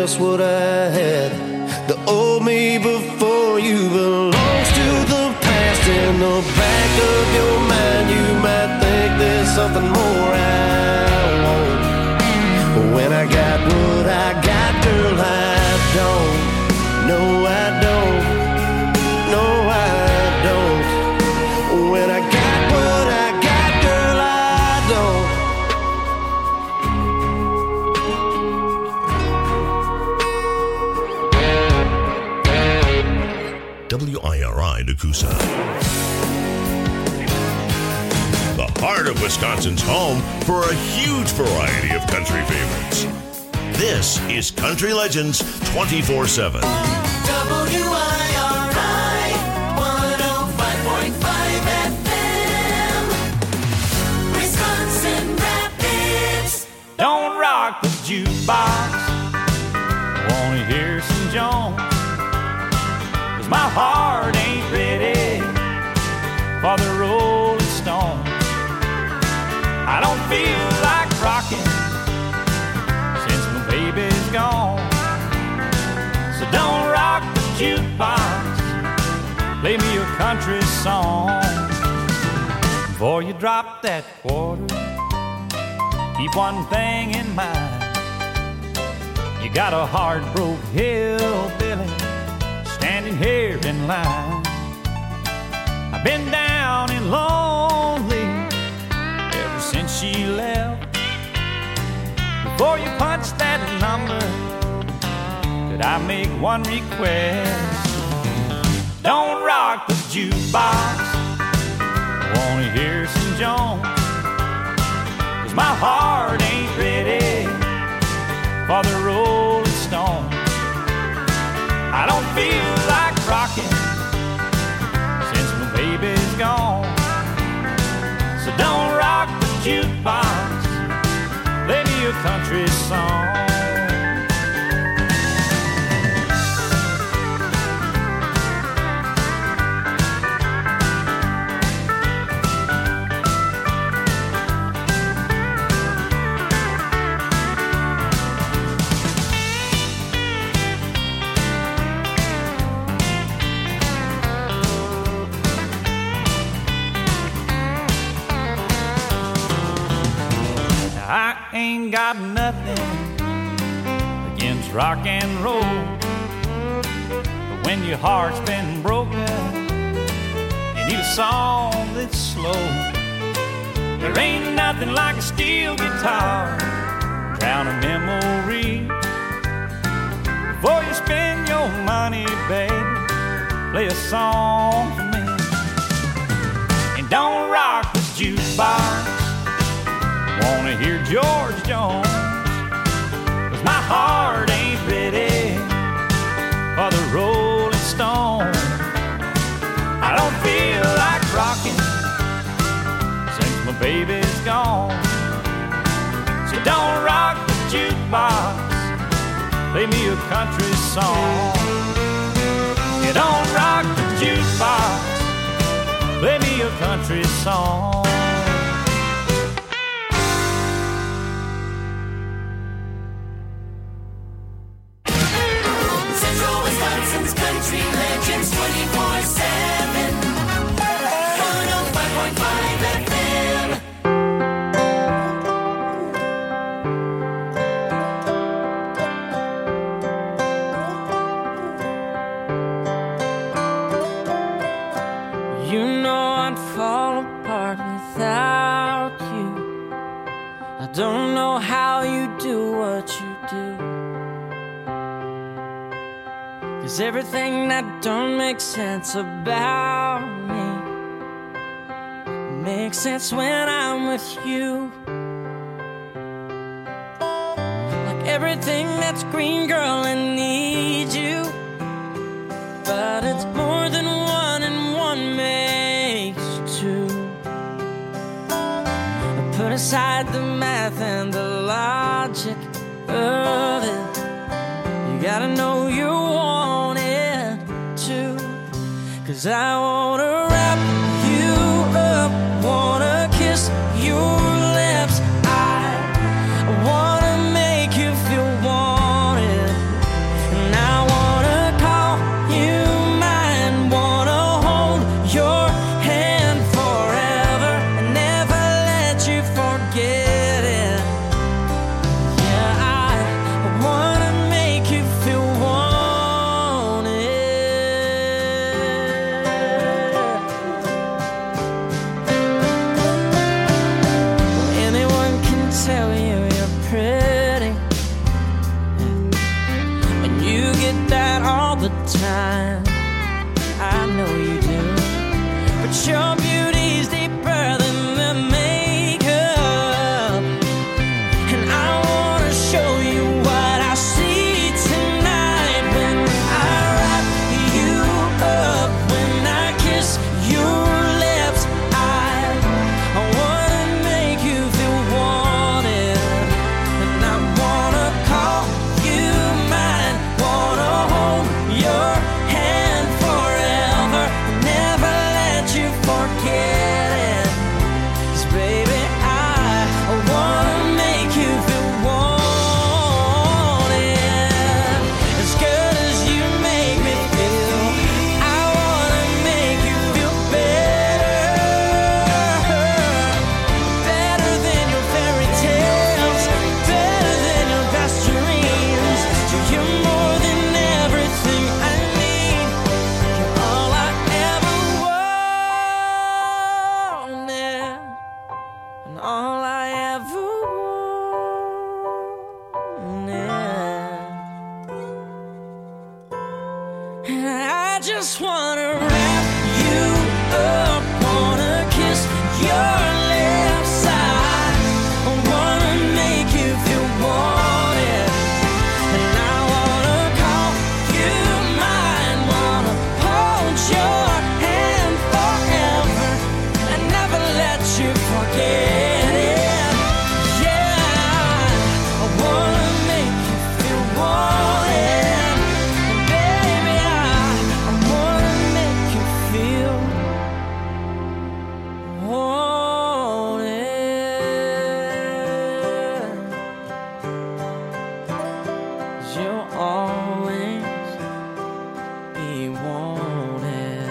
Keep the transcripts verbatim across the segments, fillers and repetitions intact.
just what I had. The old me before you belongs to the past. In the back of your mind you might think there's something more I want. But when I got what I got, girl, I don't. No, I don't. No, I don't. When I got what I got, girl, I don't. W I R I Nakusa. The heart of Wisconsin's home for a huge variety of country favorites. This is Country Legends twenty-four seven. W I R I one oh five point five F M. Wisconsin Rapids. Don't rock the jukebox. Wanna hear some Jones? 'Cause my heart ain't ready for the Rolling Stones. I don't feel like rocking since my baby's gone. So don't rock the jukebox. Play me a country song. Before you drop that quarter, keep one thing in mind. You got a hard-broke hillbilly standing here in line. I've been down and lonely ever since she left. Before you punch that number, could I make one request? Don't rock the jukebox. I wanna hear some Jones. 'Cause my heart ain't ready for the Rolling Stones. I don't feel like rocking since my baby's gone. So don't rock the jukebox. Play me a country song. I ain't got nothing against rock and roll, but when your heart's been broken, you need a song that's slow. There ain't nothing like a steel guitar, drown a memory. Before you spend your money, baby, play a song for me. And don't rock the jukebox. Wanna hear George Jones? 'Cause my heart ain't ready for the Rolling Stones. I don't feel like rocking since my baby's gone. So don't rock the jukebox. Play me a country song. You don't rock the jukebox. Play me a country song. Country Legends twenty-four seven. one oh five point five F M. You know I'd fall apart without you. I don't know how you do what you do. 'Cause everything that don't make sense about me makes sense when I'm with you. Like everything that's green, girl, I need you. But it's more than one and one makes two. Put aside the math and the logic of it. You gotta know you want it too. 'Cause I wanna wrap you up, wanna kiss your lips. I wanna make you feel wanted get that all the time. I know you do. But your beauty's deeper than the makeup, and I wanna show you what I see tonight when I wrap you up, when I kiss your lips. I, I wanna make you feel wanted, and I wanna call you mine, wanna hold your hand forever, never let you forget it. 'Cause baby, I, I wanna make you feel wanted. As good as you make me feel, I wanna make you feel better. Better than your fairy tales, better than your best dreams. You're more than everything I need. You're all I ever wanted, and all I ever wanted. And I just wanna wrap you up, wanna kiss your lips. I wanna make you feel wanted, and I wanna call you mine, wanna hold your hand forever, and never let you forget it. Yeah, I wanna make you feel wanted, and baby, I, I wanna make you feel wanted. 'Cause you'll always be wanted.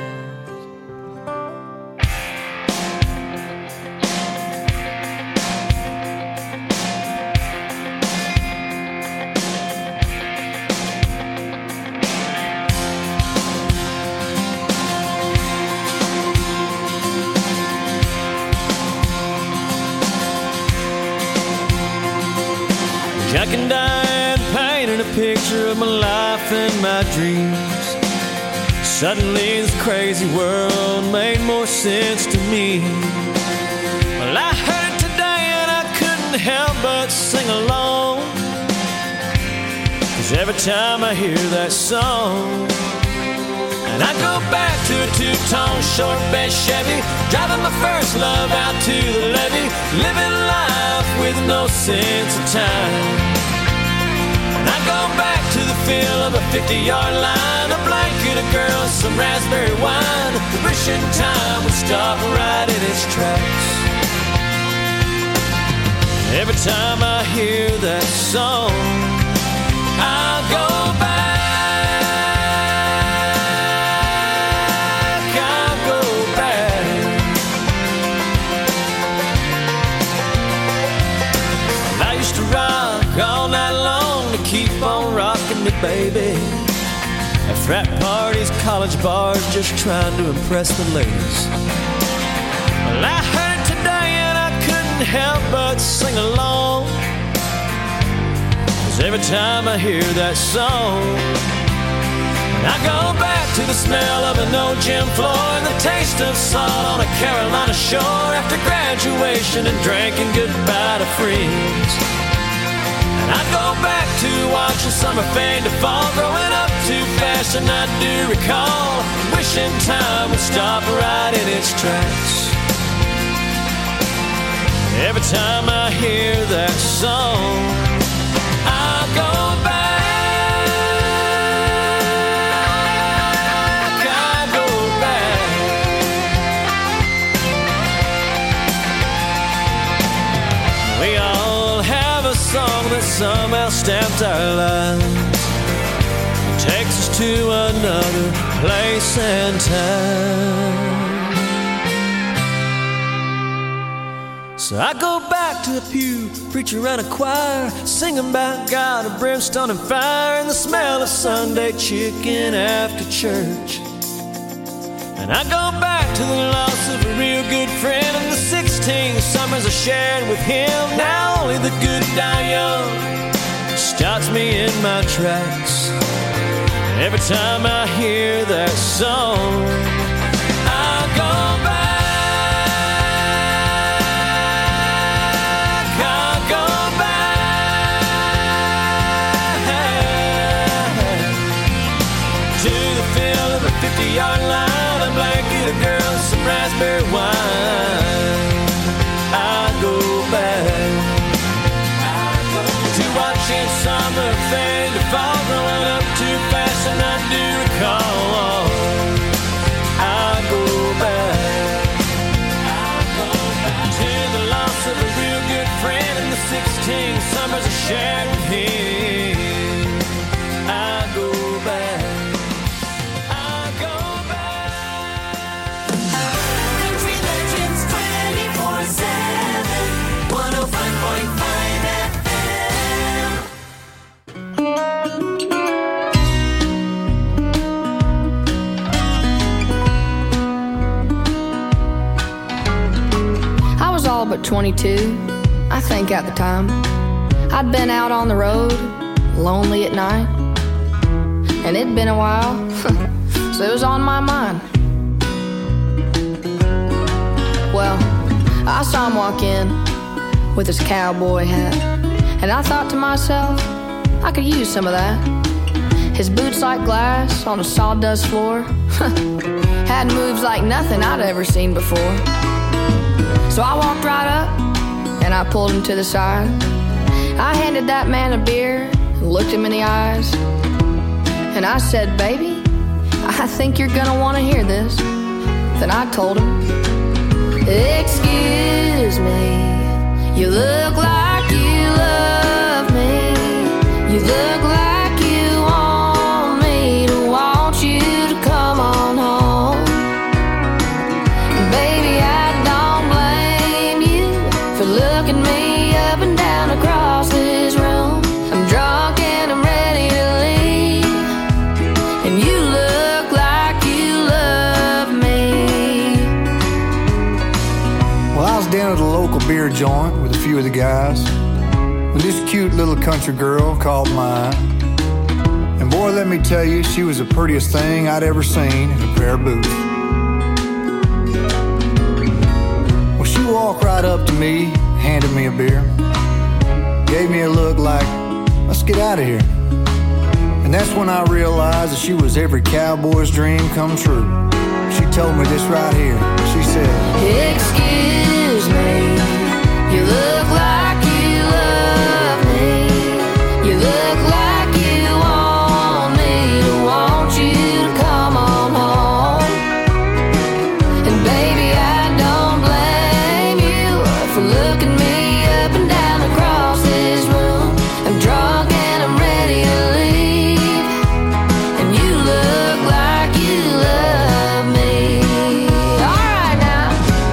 Jack and Diane painted a picture of my life and my dreams. Suddenly this crazy world made more sense to me. Well, I heard it today and I couldn't help but sing along. 'Cause every time I hear that song, and I go back to a two-tone short bed Chevy, driving my first love out to the levee, living life with no sense of time. And I go back to the feel of a fifty-yard line, a blanket, a girl, some raspberry wine, wishing time would stop right in its tracks. Every time I hear that song, I'll go back, I'll go back. And I used to rock all night long to keep on rocking me, baby. At frat parties, college bars, just trying to impress the ladies. Well, I heard it today and I couldn't help but sing along. 'Cause every time I hear that song, I go back to the smell of an old gym floor and the taste of salt on a Carolina shore after graduation and drinking goodbye to friends. And I go back to watching summer fade to fall, growing up too fast and I do recall, wishing time would stop right in its tracks. Every time I hear that song, I go back, I go back. We all have a song that somehow stamps our lives, takes us to another place and time. So I go back to the pew, preacher and a choir, singing about God of brimstone and fire, and the smell of Sunday chicken after church. And I go back to the loss of a real good friend and the sixteen summers I shared with him. Now only the good die young stops me in my tracks. Every time I hear that song, I go back, I go back to the field of the fifty-yard line, a blanket, a girl, and some raspberry wine. I go back to watching summer fade to fall, growing up too fast and I do recall. I go back, I go back to the loss of a real good friend and the sixteen summers I shared with him. I go back, I go back. Country Legends twenty-four seven, one oh five point five F I was all but twenty-two, I think at the time. I'd been out on the road, lonely at night, and it'd been a while, so it was on my mind. Well, I saw him walk in with his cowboy hat, and I thought to myself, I could use some of that. His boots like glass on a sawdust floor had moves like nothing I'd ever seen before. So I walked right up and I pulled him to the side. I handed that man a beer and looked him in the eyes, and I said, baby, I think you're gonna want to hear this. Then I told him, excuse me, you look like you love me. You look like you want me to want you to come on home. Baby, I don't blame you for looking me up and down across this room. I'm drunk and I'm ready to leave, and you look like you love me. Well, I was down at a local beer joint with a few of the guys when this cute little country girl called mine. And boy, let me tell you, she was the prettiest thing I'd ever seen in a pair of boots. Well, she walked right up to me, handed me a beer, gave me a look like, let's get out of here. And that's when I realized that she was every cowboy's dream come true. She told me this right here. She said, excuse me, you look like you love me. You look like you want me to want you to come on home. And baby, I don't blame you for looking me up and down across this room. I'm drunk and I'm ready to leave, and you look like you love me. All right now.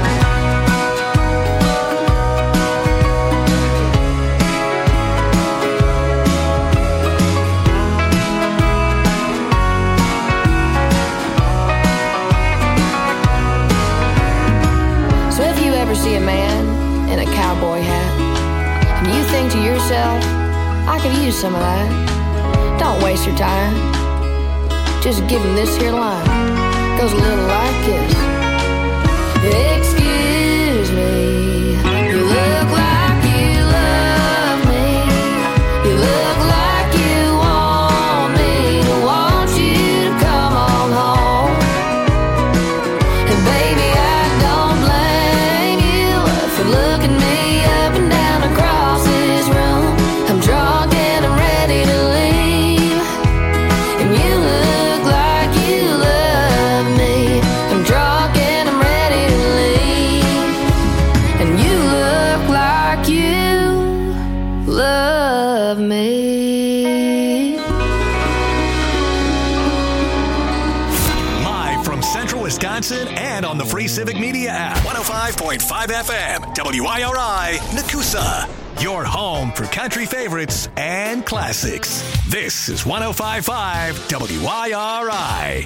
So if you ever see a man in a cowboy hat and you think to yourself, I could use some of that, don't waste your time. Just give him this here line. Goes a little like this. Excuse me, you look like you love me. You look like you want me to want you to come on home. And baby, I don't blame you for looking me up and down across this room. I'm drunk and I'm ready to leave, and you look like you love me. I'm drunk and I'm ready to leave, and you look like you love me. Live from Central Wisconsin and on the Free Civic Media app. one oh five point five F M, W I R I, Nakusa. Your home for country favorites and classics. This is one oh five point five W I R I.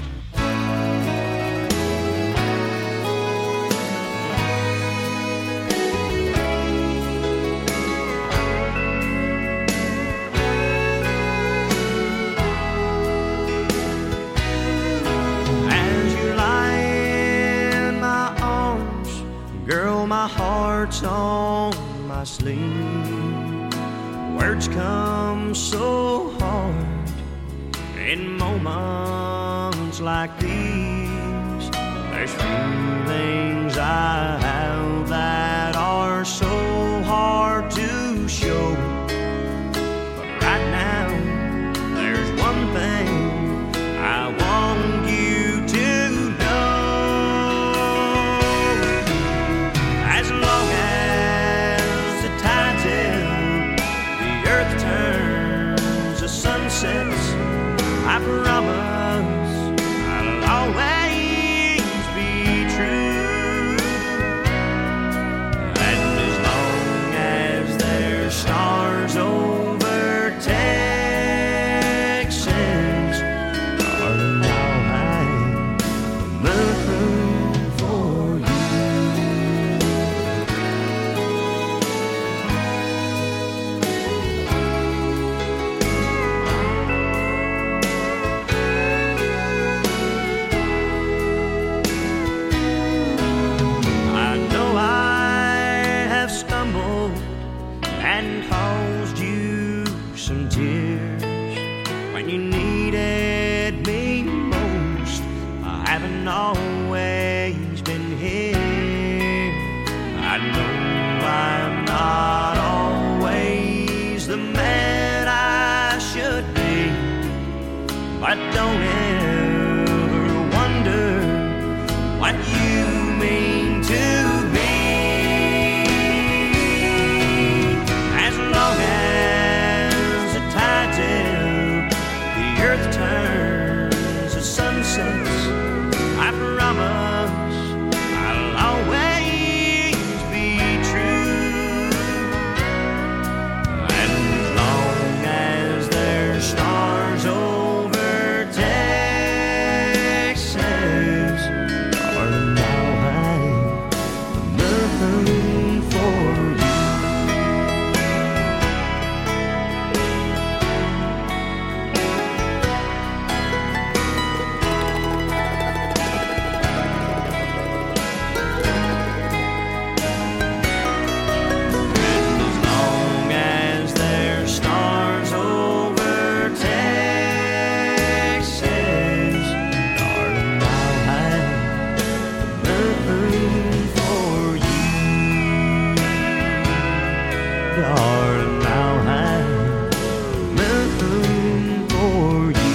sleep. Words come so hard in moments like these. There's feelings I have that are so hard to show. But right now, there's one thing I want you to know. As long as the tide's in, the earth turns, the sun sets, I promise I'll always be true. And as long as there's stars over Texas, darling, I'll hang the moon for you. I know I have stumbled and caused you some tears when you needed me most. I haven't always been here. I know I'm not always the man I should be, but don't ever wonder what you mean to me. As long as the tide's in, the earth turns, the sun sets, I promise I'll always be true. And as long as there's stars over Texas, darling, I'll hang the moon for you. And as long as there's stars over Texas, darling, I'll hang the moon for you. Darling, I'll hang the moon for you.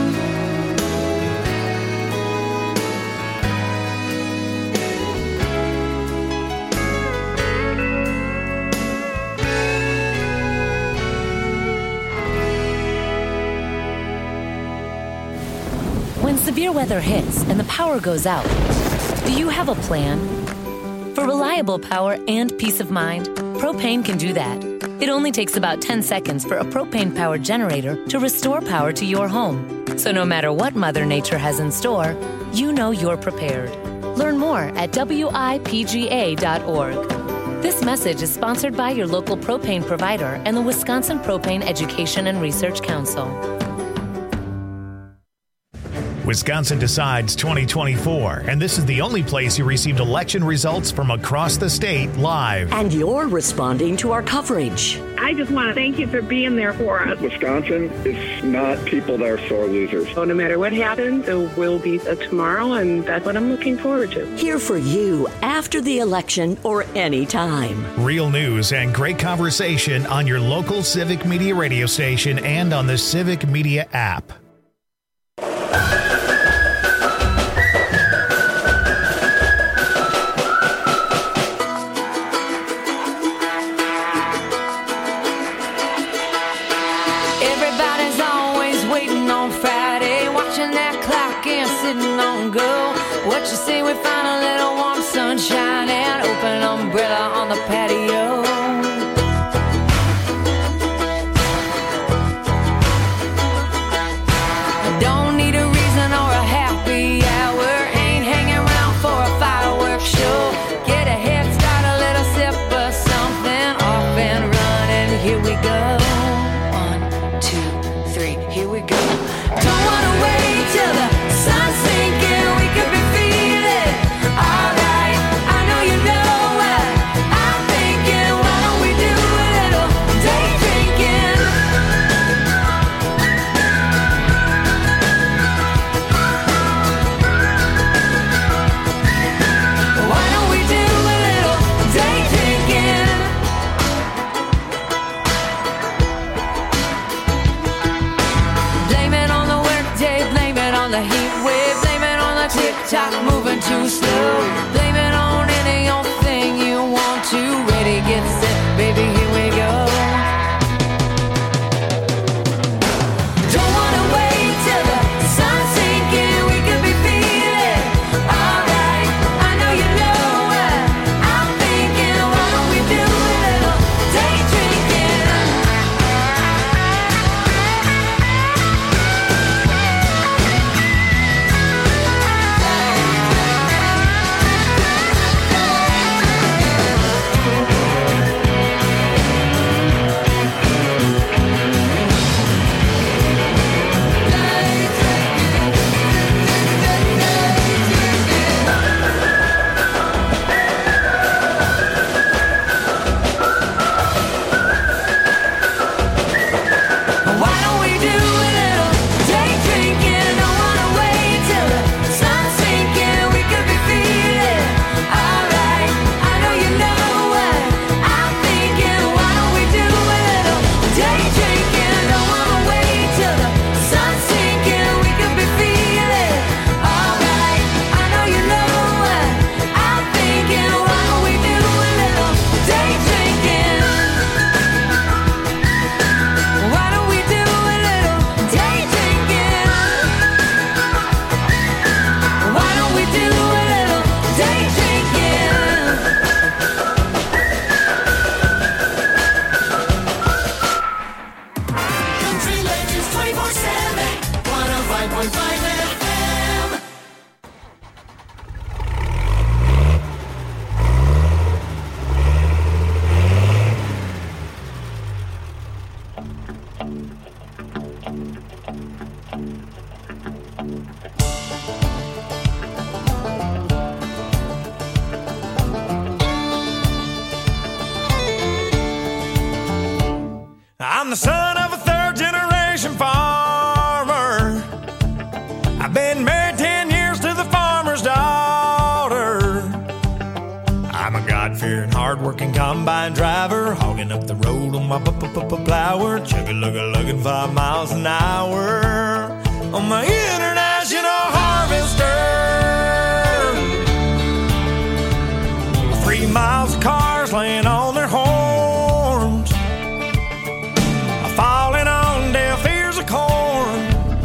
When severe weather hits and the power goes out, do you have a plan? For reliable power and peace of mind, Propane can do that. It only takes about ten seconds for a propane-powered generator to restore power to your home. So no matter what Mother Nature has in store, you know you're prepared. Learn more at W I P G A dot org. This message is sponsored by your local propane provider and the Wisconsin Propane Education and Research Council. Wisconsin Decides twenty twenty-four, and this is the only place you received election results from across the state live. And you're responding to our coverage. I just want to thank you for being there for us. Wisconsin is not people that are sore losers. So no matter what happens, there will be a tomorrow, and that's what I'm looking forward to. Here for you after the election or any time. Real news and great conversation on your local Civic Media radio station and on the Civic Media app. Everybody's always waiting on Friday, watching that clock and sitting on go. What you say we find a little warm sunshine and open umbrella on the patio? Don't need a reason or a happy hour, ain't hanging around for a fireworks show. Get a head start, a little sip of something, off and running, here we go. Here we go. Don't wanna wait till the sun's sinking. We could be feeling alright. I know you know what I'm thinking. the heat wave, blame it on the tick-tock moving too slow, blame it on any old thing you want to. Ready, get set, baby, here we go. Don't wanna wait till the sun's sinking, we could be feeling alright. I know you know what I'm thinking. Why don't we do a little day drinking? Why don't we do a little day drinking? Don't wanna wait till the sun's sinking, we could be feeling alright. I know you know what I'm thinking. Why don't we do a little day drinking? Don't wanna wait till the sun's sinking, we could be feeling alright. I know you know what I'm thinking. Why don't we do a little day drinking? Why don't we do a little day drinking? Why don't we do a little day drinking? Country Legends twenty-four seven, one oh five point five F M. I'm the son of a third generation farmer. I've been married ten years to the farmer's daughter. I'm a God-fearing, hard-working combine driver, hogging up the road on my plower, chugga-lugga-lugging five miles an hour on my international harvester. Three miles of cars laying on their horns, falling on deaf ears of corn,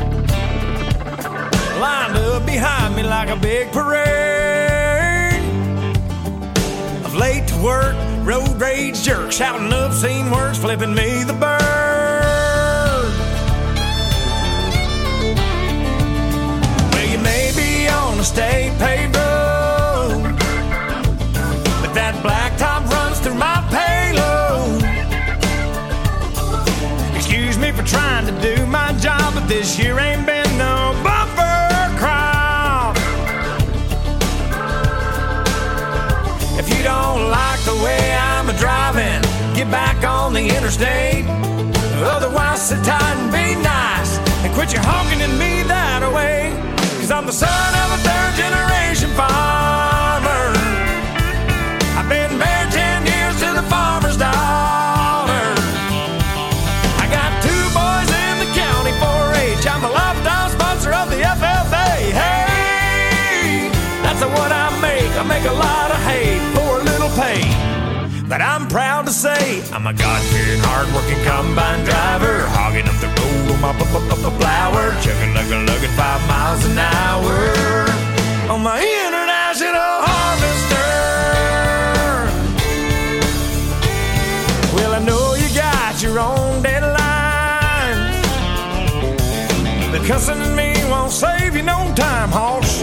lined up behind me like a big parade of late to work, road rage jerks, shouting obscene words, flipping me the bird. Well, you may be on a state paved road, but that blacktop runs through my payload. Excuse me for trying to do my job, but this year ain't been no bumper crop. If you don't like the way I'm a driving, get back on the interstate. Otherwise, sit tight and be nice and quit your honking at me that way. Cause I'm the son of a third generation farmer. I've been married ten years to the farmer's daughter. I got two boys in the county four H. I'm a lifetime sponsor of the F F A. Hey, that's what I make. I make a lot of hay for a little pay. But I'm proud to say I'm a God-fearing, hard-working combine driver, hogging up the road on my plower, chugging-lugga-lugging five miles an hour on my international harvester. Well, I know you got your own deadlines, but cussing at me won't save you no time, hoss.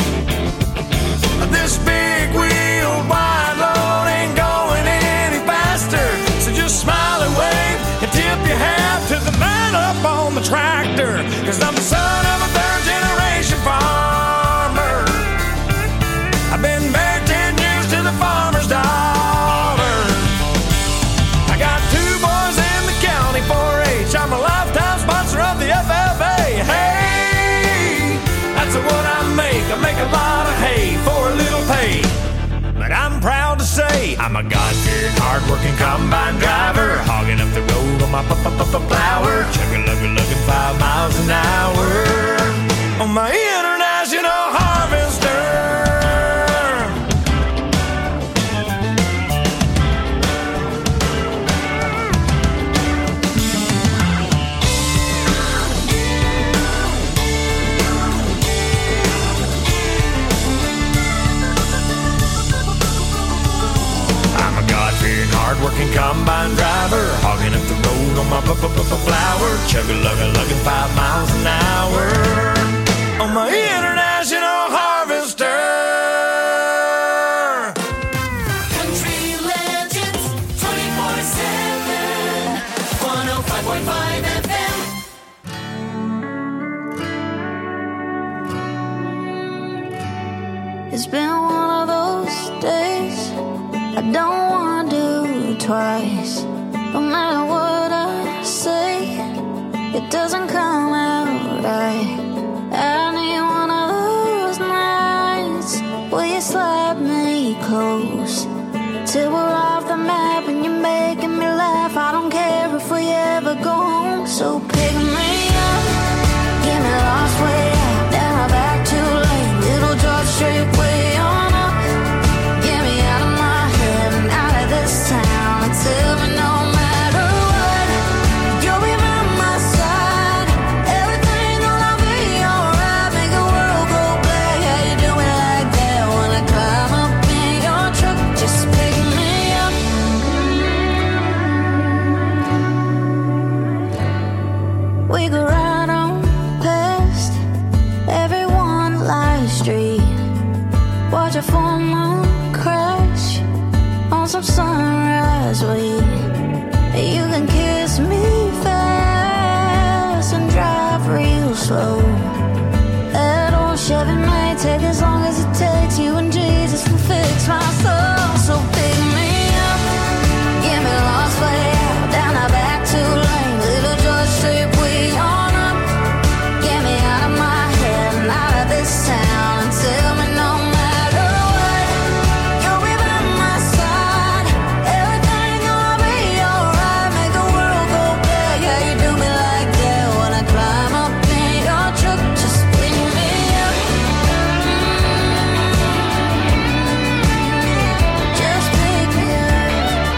This big-wheeled wide load ain't going any faster, so just smile and wave and tip your hat to the man up on the tractor. Cause I'm the son of a third-generation farmer. I've been married ten years to the farmer's daughter. I got two boys in the county four H. I'm a lifetime sponsor of the F F A. Hey, that's what I make. I make a lot of hay for a little pay. But I'm proud to say I'm a God-fearing, hard-working combine driver, hogging up the road on my plower, chugging-lugga-lugging five miles an hour on my combine driver, hogging up the road on my flower, chugga-lugga-lugging five miles an hour on my international harvester. Country Legends twenty-four seven, one oh five point five F M. It's been one of those days I don't want to do twice. No matter what I say, it doesn't come out right. I need one of those nights where you slap me close till we're off the map and you're making me laugh. I don't care if we ever go home. So pick me up, get me lost way out, then I'm back too late. Little George Strait way on up. Get me out of my head and out of this town and tell me no matter what, you'll be by my side. Everything gonna be alright. Make the world go black. How you do me like that when I climb up in your truck? Just pick me up. We go right on past every one live street. Watch a full moon crash on some sunrise weed. You can kiss me fast and drive real slow. That old Chevy may take as long as it takes. You and Jesus will fix my soul. So pick me up, get me lost way out, down the back two lane. Little George Strait way on up. Get me out of my head and out of this town and tell me no matter what, you'll be by my side. Everything gonna be alright. Make the world go black. How you do me like that when I climb up in your truck? Just pick me up. Just pick me up.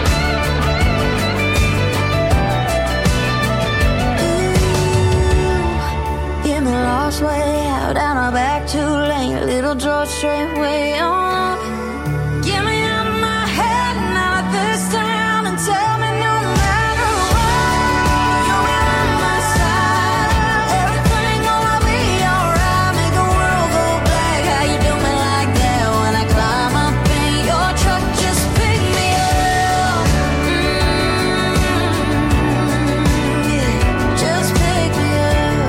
Ooh, get me lost way out, down a back two lane. Little George Strait way on up. Get me out of my head and out of this town and tell me no matter what, you'll be by my side. Everything gonna be alright. Make the world go black. How you do me like that when I climb up in your truck? Just pick me up. Mm, yeah. Just pick me up.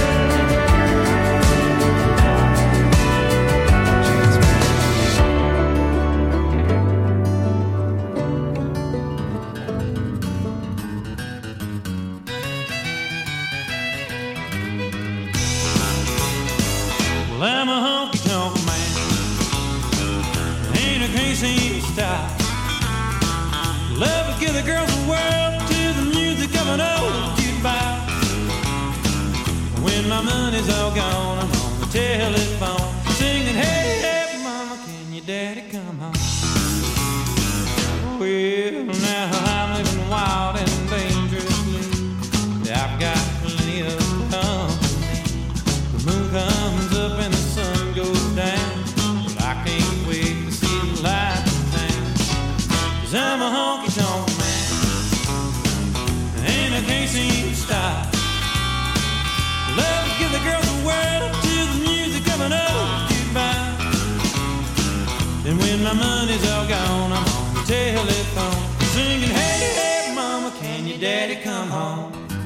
Well, I'm a honky-tonk man. Ain't a crazy style. Love to give the girls the world to the music of an old jukebox. When my money's all gone, I'm on the telephone singing, hey, hey, mama, can your daddy come home? Well, now I'm living wild and dangerously. I've got plenty of company. The moon comes up and the sun goes down. Well, I can't wait to see the light in town. 'Cause I'm a honky-tonk man, and I can't seem to stop. Love to give the girls the world to the music of an old jukebox. And when my money's all gone, I'm on the telephone singing, hey, hey, mama, can your daddy come home?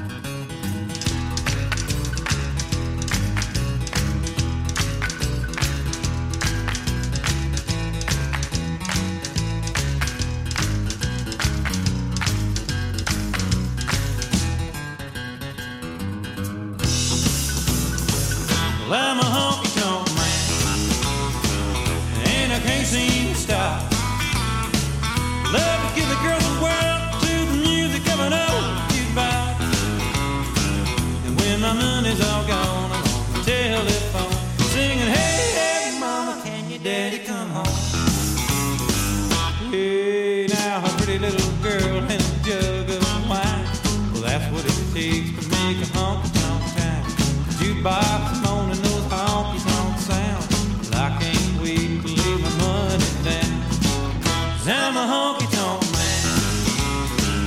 Well, I'm a honky-tonk man, and I can't seem to stop. Love to give the girls the world to the music of an old jukebox. And when my money's all gone, I'm on the telephone singing, hey, hey, mama, can your daddy come home? Hey, now a pretty little girl and a jug of wine. Well, that's what it takes to make a honky-tonk time. Jukebox moaning those honky-tonk sounds. Well, I can't wait to lay my money down. 'Cause I'm a honky-tonk man,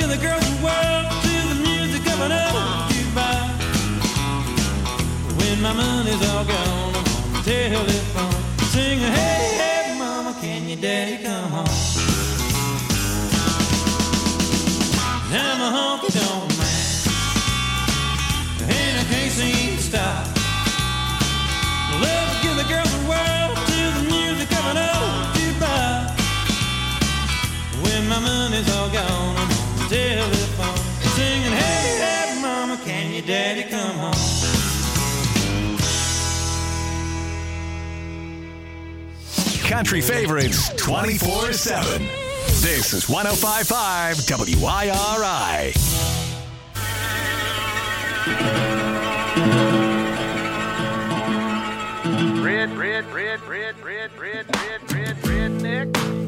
the girls in the world to the music of an old jukebox. When my money's all gone, I'm gonna telephone, sing a hey, hey, mama, can your daddy come home? I'm a honky-tonk man, and I can't seem to stop. Love to give the girls the world to the music of an old jukebox. When my money's all gone, I'm on the telephone, singing, hey, hey, mama, can your daddy come home? Country favorites twenty-four seven. This is one oh five point five W I R I. Red, red, red, red, red, red, red, red, redneck.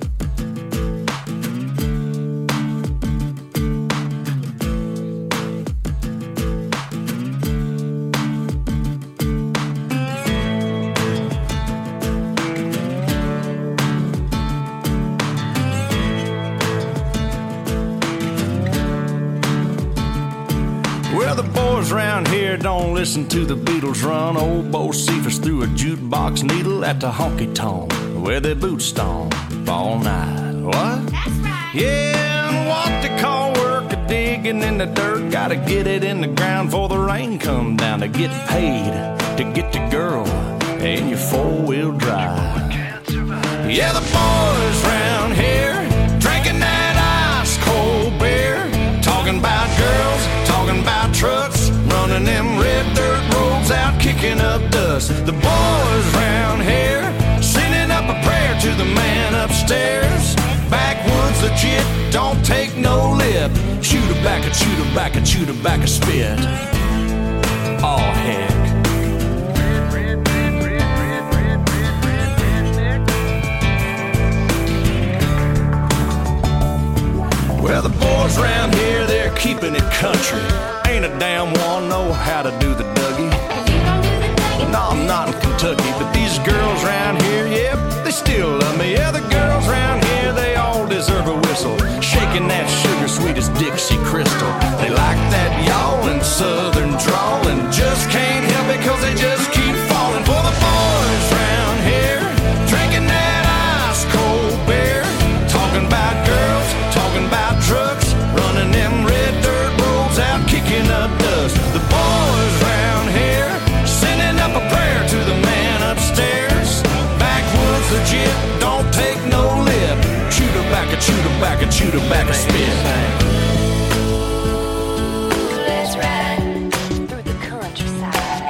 Well, the boys around here don't listen to the Beatles run. Old Bo Cephas threw a jukebox needle at the honky-tonk where their boots stomp all night. What? That's right. Yeah, and what they call work a digging in the dirt. Gotta get it in the ground before the rain come down to get paid, to get the girl in your four-wheel drive. Yeah, the boys around here drinking that ice-cold beer, talking about girls, talking about trucks, running them red dirt roads out, kicking up dust. The boys round here sending up a prayer to the man upstairs. Backwoods legit, don't take no lip. Chew tobacco, chew tobacco, chew tobacco, spit. Oh, heck. Well, the boys around here, they're keeping it country. Ain't a damn one know how to do the Dougie. No, I'm not in Kentucky, but these girls around here, yep, they still love me. Yeah, the girls around here, they all deserve a whistle, shaking that sugar sweet as Dixie Crystal. They like that yawling southern drawl and just can't help it cause they just keep falling for the boys around here, drinking that ice cold beer, talking about girls, talking about trucks, running them red dirt roads out, kicking up dust. The boys round here sending up a prayer to the man upstairs. Backwoods legit, don't take no lip. Chew tobacco, chew tobacco, chew tobacco, spit. Let's ride through the countryside.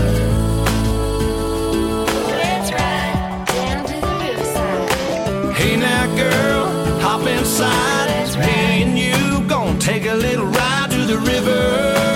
Let's ride down to the riverside. Hey now girl, hop inside. Me and you gon' take a little ride to the river.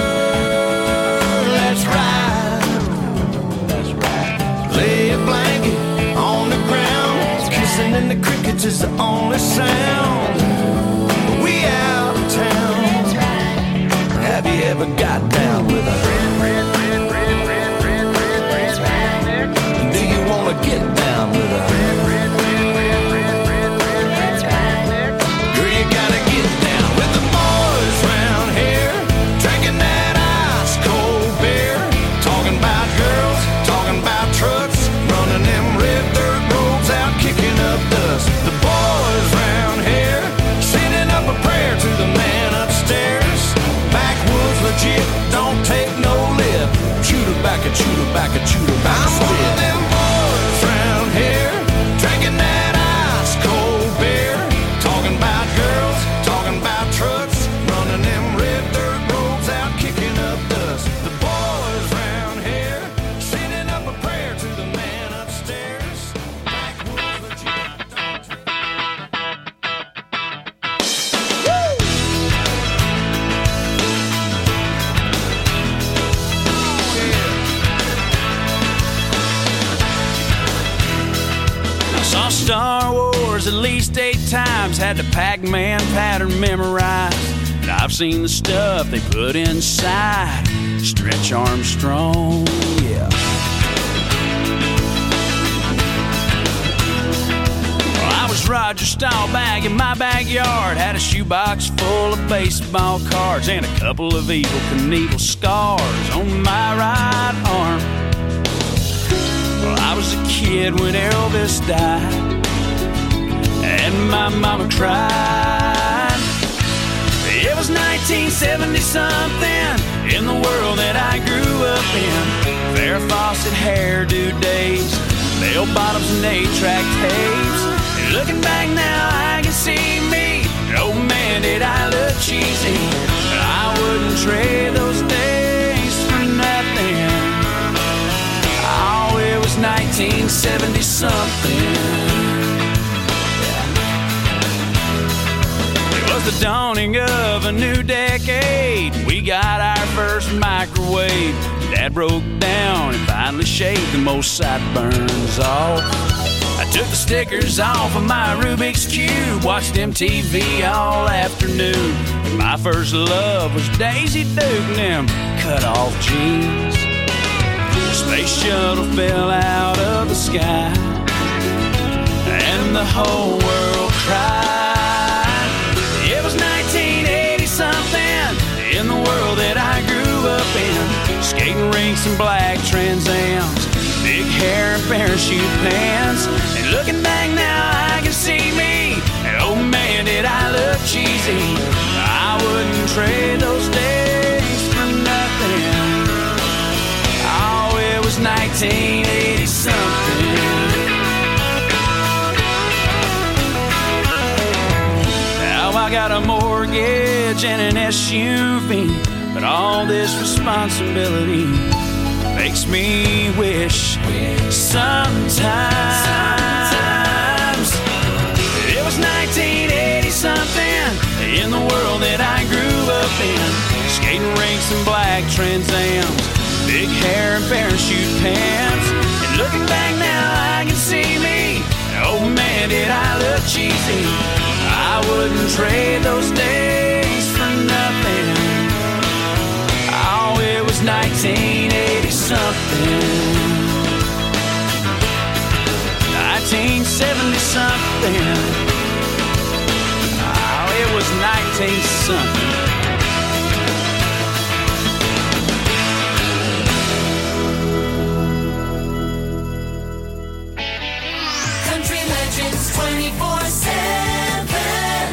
Let's ride. Let's ride. Lay a blanket on the ground. Kissing in the crickets is the only sound. We out of town. Let's ride. Have you ever got down with a red, red, red, red, red, red, red, red, red? Do you wanna get down with a red, red, red, red, red, red, red, red, red? Girl, you gotta get down with the boys round here, drinking that ice cold beer, talking about girls, talking about trucks, running them red dirt roads out, kicking up dust. The boys round here sending up a prayer to the man upstairs. Backwoods legit, don't take no lip. Chew tobacco, chew tobacco, chew tobacco, spit. I'm one of them boys round here, drinking that ice cold beer, talking about girls, talking about trucks, running them red dirt roads out, kicking up dust. The boys round here sending up a prayer to the man upstairs. Backwoods legit, don't take... I saw Star Wars at least eight times, had the Pac-Man pattern memorized. And I've seen the stuff they put inside Stretch Armstrong, yeah. Well, I was Charles Rogers style bag in my backyard. Had a shoebox full of baseball cards and a couple of Evel Knievel scars on my right arm. Well, I was a kid when Elvis died, and my mama cried. It was nineteen seventy something in the world that I grew up in. Farrah Fawcett hairdo days, bell bottoms and eight-track tapes. And looking back now, I can see me. Oh man, did I look cheesy. But I wouldn't trade those days for nothing. Oh, it was nineteen seventy something. It was the dawning of a new decade. We got our first microwave. Dad broke down and finally shaved the most sideburns off. I took the stickers off of my Rubik's Cube, watched M T V all afternoon. And my first love was Daisy Duke and them cut-off jeans. The space shuttle fell out of the sky, and the whole world cried. It was nineteen eighty something in the world that I grew up in. Skating rinks and black Trans Ams, big hair and parachute pants. And looking back now, I can see me. And oh man, did I look cheesy. I wouldn't trade those days for nothing. Oh, it was nineteen eighty something. Now I got a mortgage and an S U V, but all this responsibility makes me wish sometimes it was nineteen eighty something in the world that I grew up in. Skating rinks and black Trans Ams, big hair and parachute pants. And looking back now, I can see me. Oh man, did I look cheesy. I wouldn't trade those days for nothing. Oh, it was nineteen eighty something. nineteen seventy something. Oh, it was nineteen something. Country Legends twenty-four seven.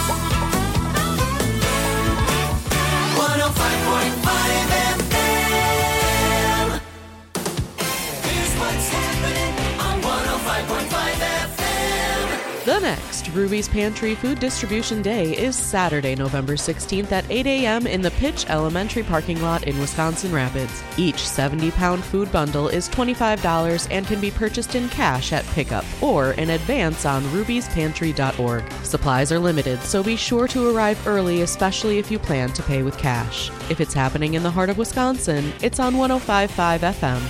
one oh five point five F M. Here's what's happening on one oh five point five F M. The next Ruby's Pantry Food Distribution Day is Saturday, November sixteenth at eight a.m. in the Pitch Elementary parking lot in Wisconsin Rapids. Each seventy-pound food bundle is twenty-five dollars and can be purchased in cash at pickup or in advance on ruby's pantry dot org. Supplies are limited, so be sure to arrive early, especially if you plan to pay with cash. If it's happening in the heart of Wisconsin, it's on one oh five point five F M.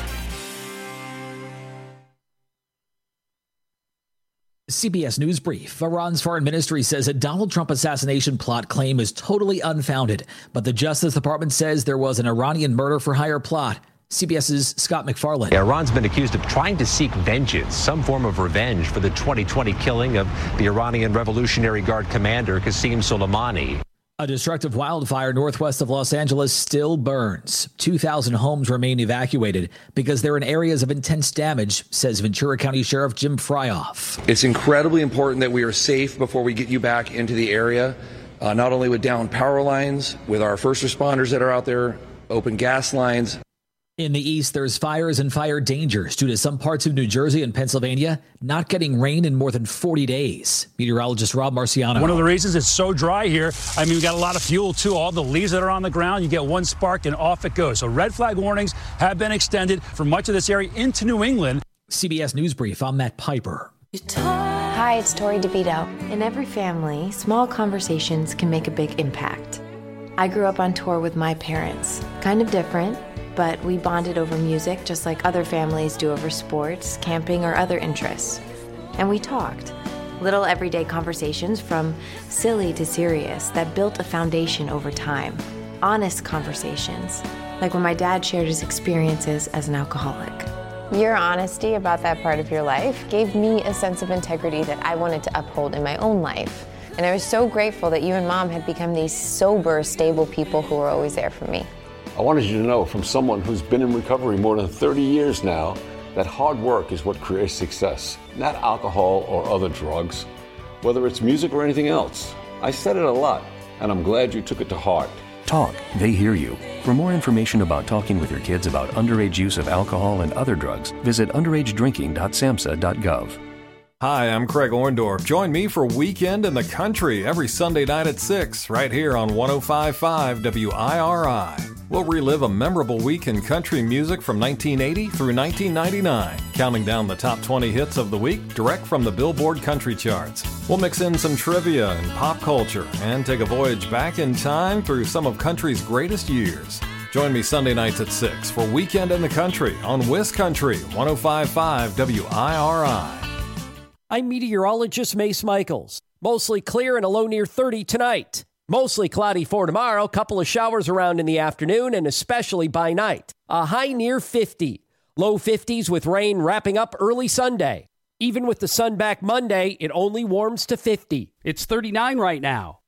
C B S News Brief. Iran's foreign ministry says a Donald Trump assassination plot claim is totally unfounded, but the Justice Department says there was an Iranian murder-for-hire plot. CBS's Scott McFarland. Iran's been accused of trying to seek vengeance, some form of revenge for the twenty twenty killing of the Iranian Revolutionary Guard commander Qasem Soleimani. A destructive wildfire northwest of Los Angeles still burns. two thousand homes remain evacuated because they're in areas of intense damage, says Ventura County Sheriff Jim Fryoff. It's incredibly important that we are safe before we get you back into the area, uh, not only with downed power lines, with our first responders that are out there, open gas lines. In the east, there's fires and fire dangers due to some parts of New Jersey and Pennsylvania not getting rain in more than forty days. Meteorologist Rob Marciano. One of the reasons it's so dry here, I mean, we got a lot of fuel, too. All the leaves that are on the ground, you get one spark and off it goes. So red flag warnings have been extended for much of this area into New England. C B S News Brief, I'm Matt Piper. Hi, it's Tori DeVito. In every family, small conversations can make a big impact. I grew up on tour with my parents. Kind of different, but we bonded over music just like other families do over sports, camping, or other interests. And we talked. Little everyday conversations from silly to serious that built a foundation over time. Honest conversations, like when my dad shared his experiences as an alcoholic. Your honesty about that part of your life gave me a sense of integrity that I wanted to uphold in my own life. And I was so grateful that you and Mom had become these sober, stable people who were always there for me. I wanted you to know from someone who's been in recovery more than thirty years now that hard work is what creates success, not alcohol or other drugs, whether it's music or anything else. I said it a lot, and I'm glad you took it to heart. Talk, they hear you. For more information about talking with your kids about underage use of alcohol and other drugs, visit underage drinking dot samhsa dot gov. Hi, I'm Craig Orndorff. Join me for Weekend in the Country every Sunday night at six, right here on one oh five point five W I R I. We'll relive a memorable week in country music from nineteen eighty through nineteen ninety-nine, counting down the top twenty hits of the week direct from the Billboard Country Charts. We'll mix in some trivia and pop culture and take a voyage back in time through some of country's greatest years. Join me Sunday nights at six for Weekend in the Country on Wiz Country, one oh five point five W I R I. I'm meteorologist Mace Michaels. Mostly clear and a low near thirty tonight. Mostly cloudy for tomorrow, couple of showers around in the afternoon and especially by night. A high near fifty. Low fifties with rain wrapping up early Sunday. Even with the sun back Monday, it only warms to fifty. It's thirty-nine right now.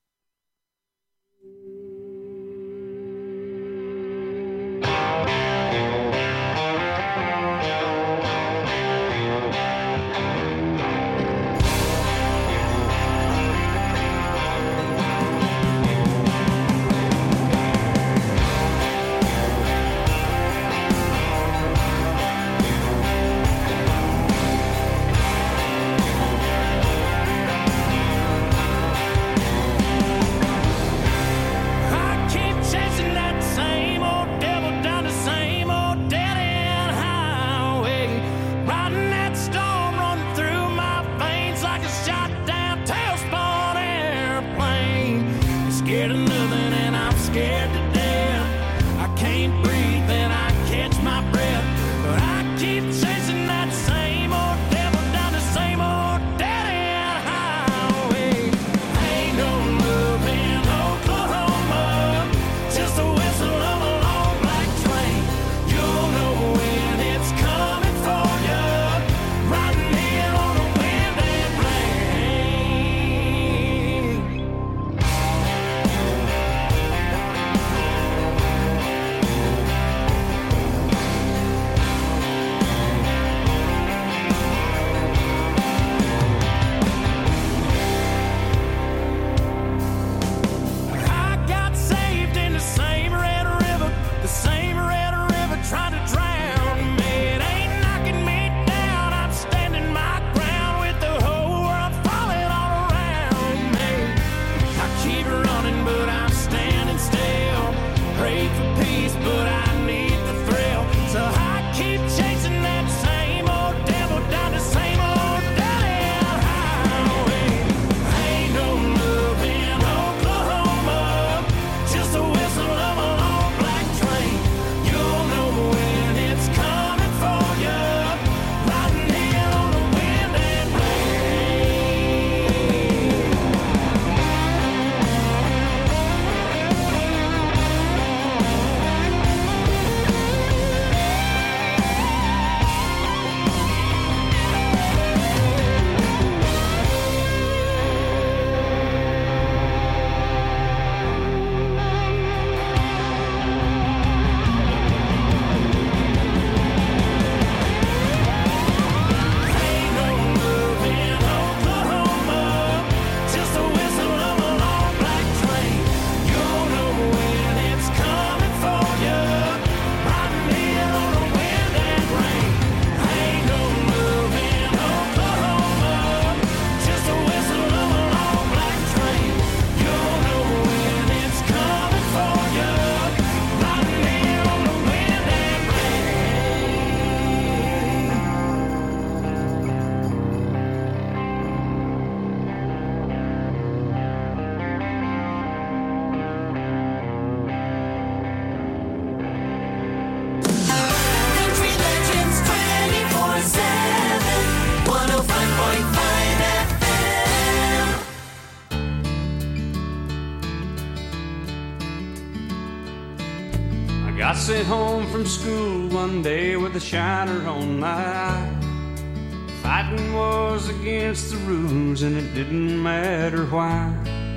Got sent home from school one day with a shiner on my eye. Fighting was against the rules and it didn't matter why.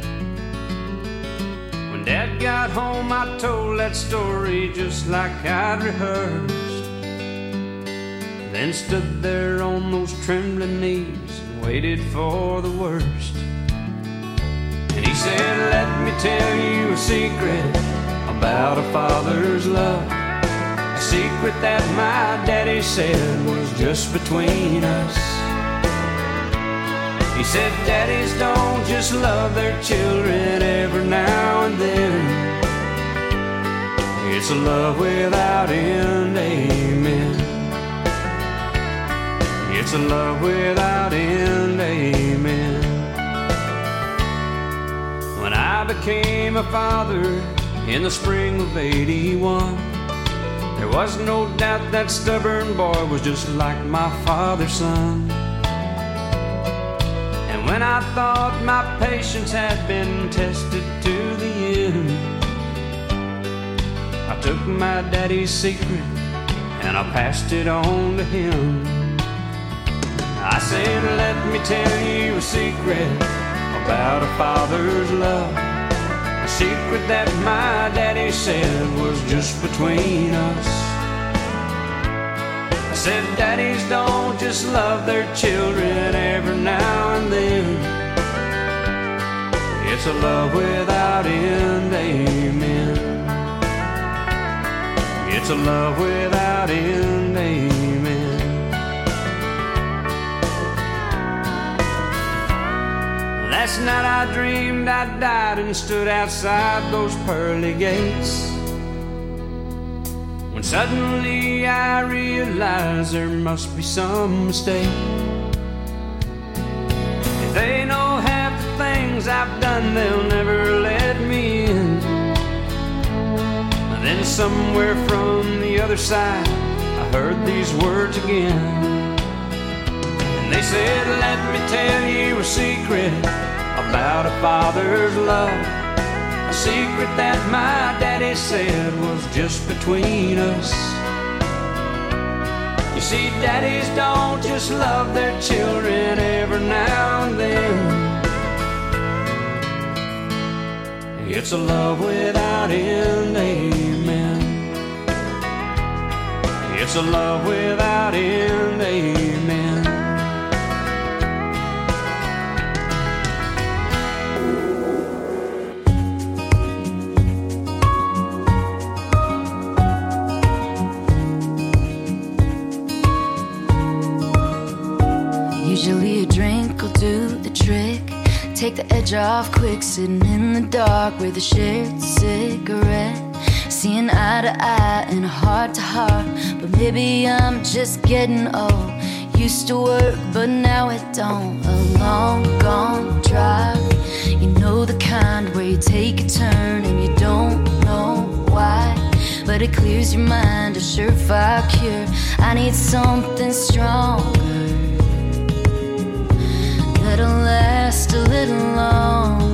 When Dad got home I told that story just like I'd rehearsed. Then stood there on those trembling knees and waited for the worst. And he said, let me tell you a secret about a father's love. A secret that my daddy said was just between us. He said, daddies don't just love their children every now and then. It's a love without end, amen. It's a love without end, amen. When I became a father in the spring of eighty-one, there was no doubt that stubborn boy was just like my father's son. And when I thought my patience had been tested to the end, I took my daddy's secret and I passed it on to him. I said, let me tell you a secret about a father's love. A secret that my daddy said was just between us. I said, daddies don't just love their children every now and then. It's a love without end, amen. It's a love without end, amen. Last night I dreamed I died and stood outside those pearly gates, when suddenly I realized there must be some mistake. If they know half the things I've done, they'll never let me in. And then somewhere from the other side I heard these words again. And they said, let me tell you a secret about a father's love. A secret that my daddy said was just between us. You see, daddies don't just love their children every now and then. It's a love without end, amen. It's a love without end, amen. Usually a drink will do the trick. Take the edge off quick, sitting in the dark with a shared cigarette. Seeing eye to eye and heart to heart. But maybe I'm just getting old. Used to work, but now it don't. A long gone drive. You know the kind where you take a turn and you don't know why. But it clears your mind, a surefire cure. I need something stronger that'll last a little longer.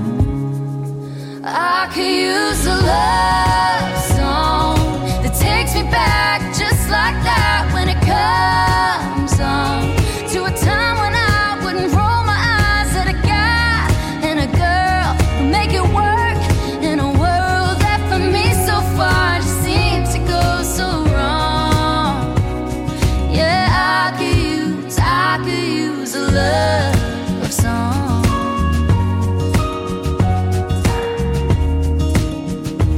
I could use a love song that takes me back just like that when it comes on, to a time when I wouldn't roll my eyes at a guy and a girl who make it work in a world that for me so far just seems to go so wrong. Yeah, I could use, I could use a love song.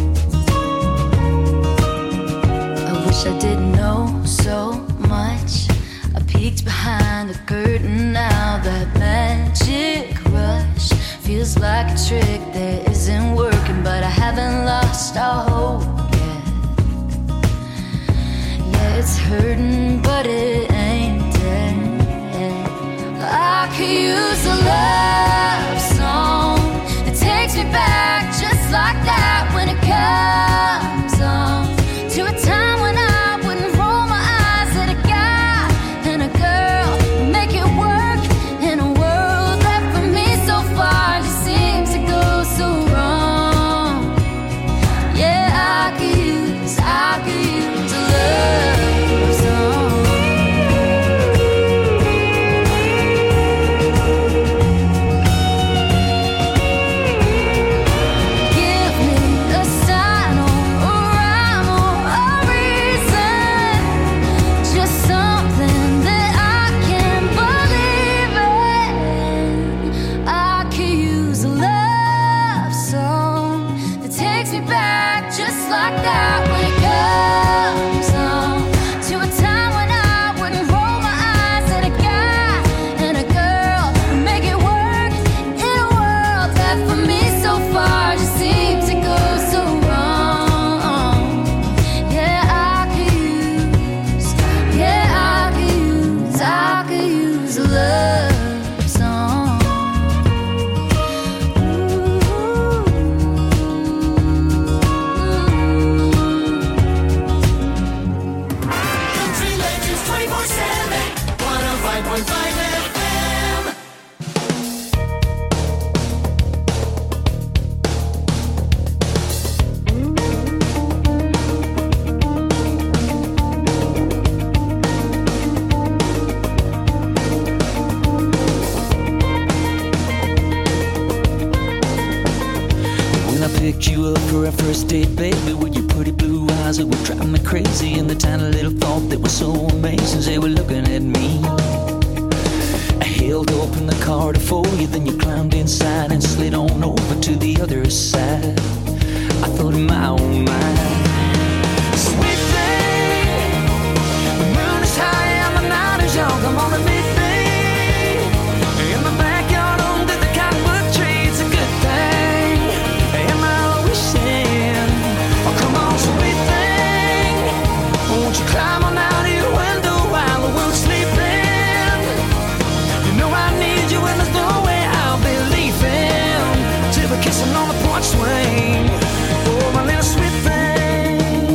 back just like that when it comes on to a time when I wouldn't roll my eyes at a guy and a girl and make it work in a world that for me so far just seems to go so wrong. Yeah, I could use, yeah, I could use, I could use a love song. Country legends twenty-four seven, one oh five point five F M. When I picked you up for our first date, baby, with your pretty blue eyes that were driving me crazy, and the tiny little thought that was so amazing, they were looking at me. I held open the car to for you, then you climbed inside and slid on over to the other side. I thought in my own mind, sweet thing, the moon is high and the night is young. Come on and meet me in the backyard under the cottonwood tree. It's a good thing. Am I wishing? Oh, come on, sweet thing, won't you climb on out of your window while the world's sleeping? You know I need you and there's no way I'll be leaving till we're kissing on the porch swing. Oh, my little sweet thing.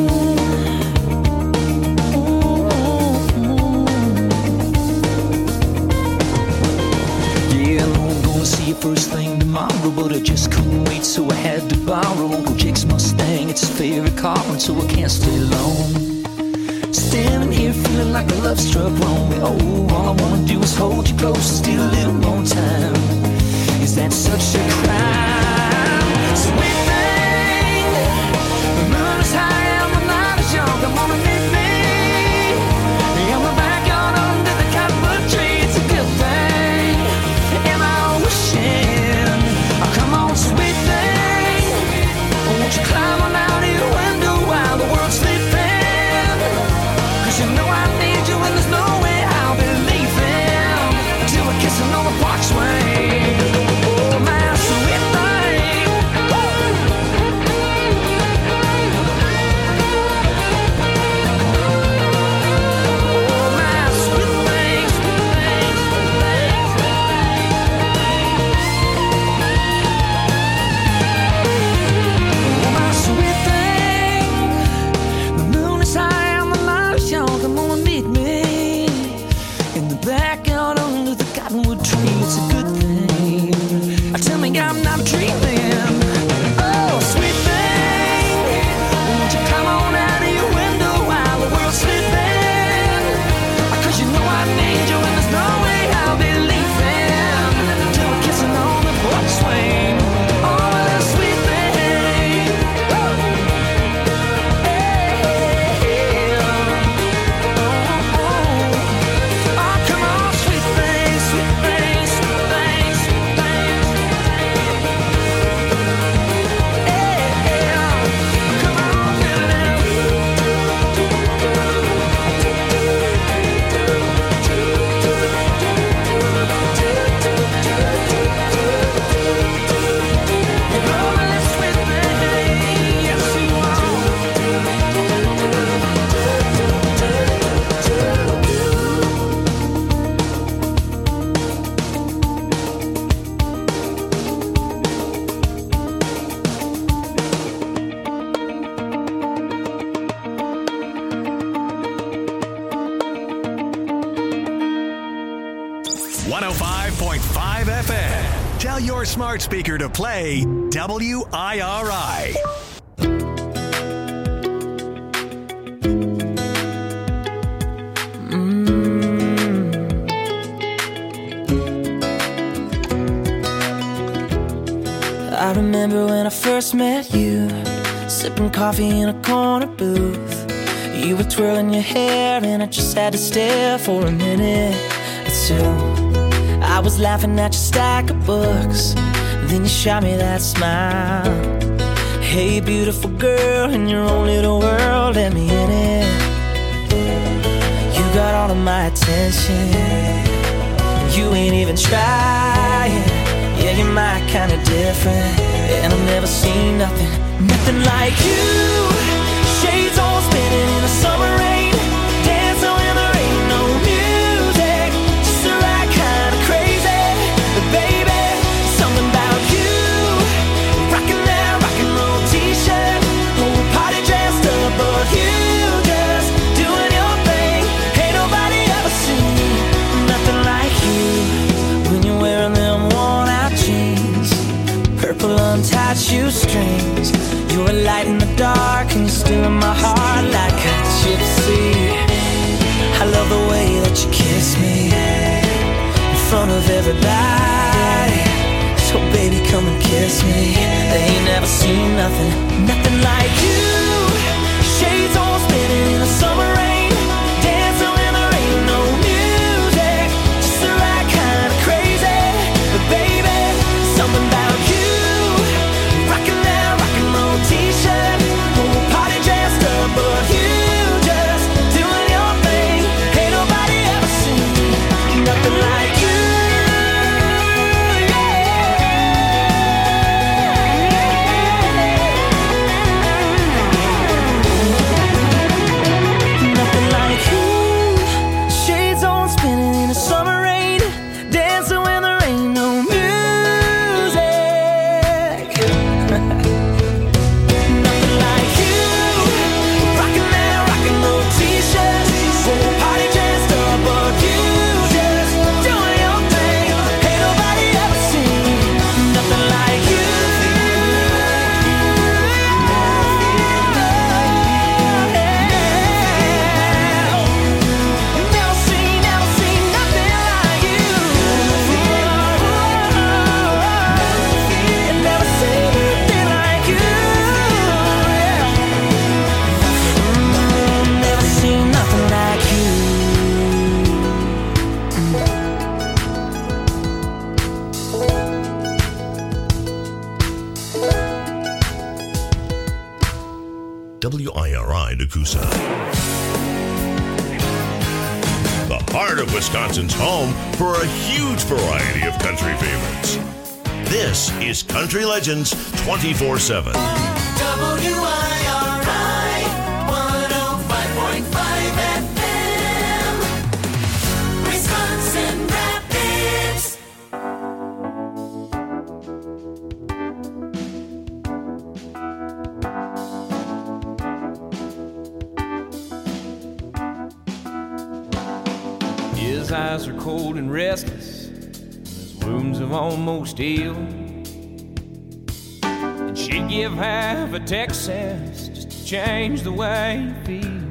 Yeah, I know I'm gonna see you first thing tomorrow, but I just couldn't wait, so I had to borrow Uncle Jake's Mustang. It's his favorite car, and so I can't stay long. Standing here feeling like a love struck wrong. Oh, all I wanna do is hold you close and steal a little more time. Is that such a crime? Sweet thing, the moon is high and the night is young. Come on and meet me in the backyard under the cottonwood tree. It's a good thing. Am I wishing? Oh, come on, sweet thing, won't you climb on out of your window while the world's sleeping? 'Cause you know I need you and there's no way I'll be leaving till we're kissing on the porch swing. Oh, my sweet thing. Oh, my sweet thing, sweet thing, sweet thing. Oh, my sweet thing. The moon is high and the night is young. Come on and meet me in the backyard under the cottonwood tree. It's a good thing. Tell me I'm not dreaming. Oh, sweet thing, won't you come on out of your window while the world's sleeping? 'Cause you know I need you and there's no way I'll be leaving till we're kissing on the porch swing. Oh, that sweet thing. Woo! Oh, come on, sweet thing, sweet thing, sweet thing, sweet thing. Come on, get it out. Oh, my little sweet thing, yes you one oh five point five F M. Tell your smart speaker to play W I R I. I remember when I first met you, sipping coffee in a corner booth. You were twirling your hair and I just had to stare for a minute or two. I was laughing at your stack of books, then you shot me that smile. Hey, beautiful girl, in your own little world, let me in it. You got all of my attention. You ain't even trying. Yeah, you're my kind of different. And I've never seen nothing, nothing like you. Shades all spinning in the summer rain. Dancing when there ain't no music. Just the right kind of crazy. But baby, something about you. Rocking that rock and roll t-shirt. Whole party dressed up, but you just doing your thing. Ain't nobody ever seen nothing like you. When you're wearing them worn out jeans, purple untied shoestrings. You're a light in the dark and you're still in my heart like a gypsy. I love the way that you kiss me in front of everybody. So baby, come and kiss me. They ain't never seen nothing, nothing like you. Shades all spinning in the summer rain. Dancing when there ain't no music. Just the right kind of crazy. But baby, something about you. Rocking that rock and roll t-shirt. Whole party dressed up, but you just doing your thing. Ain't nobody ever seen nothing like you. Nothing like you. Shades on spinning in the summer rain. Dancing when there ain't no music. Nothing like you. Rocking that rock and roll t-shirt. Whole party dressed up, but you just doing your thing. Ain't nobody ever seen nothing like you. Never seen, never seen nothing like you. Never seen nothing like you. Never seen nothing like W I R I Nakusa. The heart of Wisconsin's home for a huge variety of country favorites. This is Country Legends twenty-four seven. W I R I one oh five point five F M, Wisconsin Rapids. His eyes are cold and restless, his wounds have almost healed. And she'd give half a Texas just to change the way he feels.